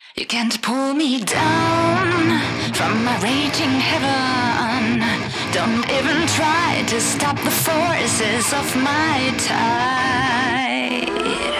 You can't pull me down from my raging heaven. Don't even try to stop the forces of my tide.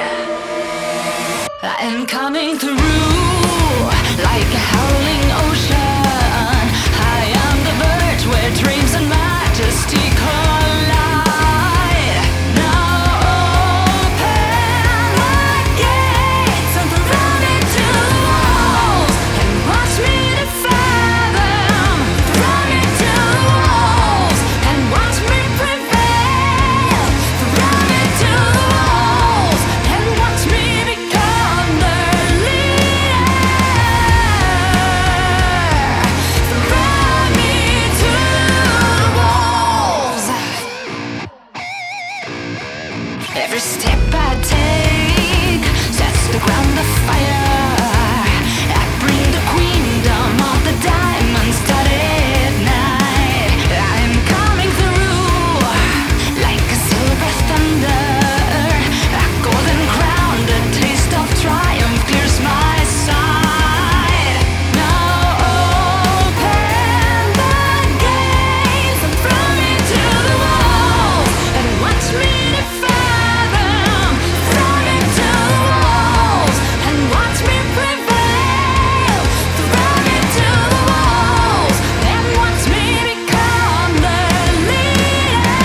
I am coming through like a howling ocean, high on the verge where dreams and majesty collide. Now open the gates and throw me to the walls and watch me defy them. Throw me to the walls and watch me prevail. Throw me to the walls and watch me become their leader. Throw me to the walls. Every step I take sets the ground afire. I bring the queendom of the diamond-studded night. I'm coming through like a silver thunder. A golden crown, the taste of triumph clears my sight. Now open the gates and throw me to the walls and watch me defy them. Throw me to the walls and watch me prevail. Throw me to the walls and watch me become their leader.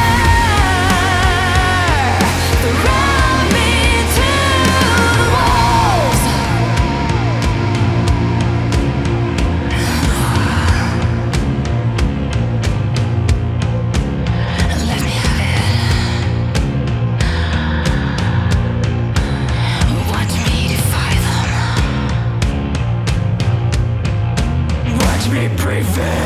Throw me to the walls. Let me have it. Watch me defy them. Watch me prevail.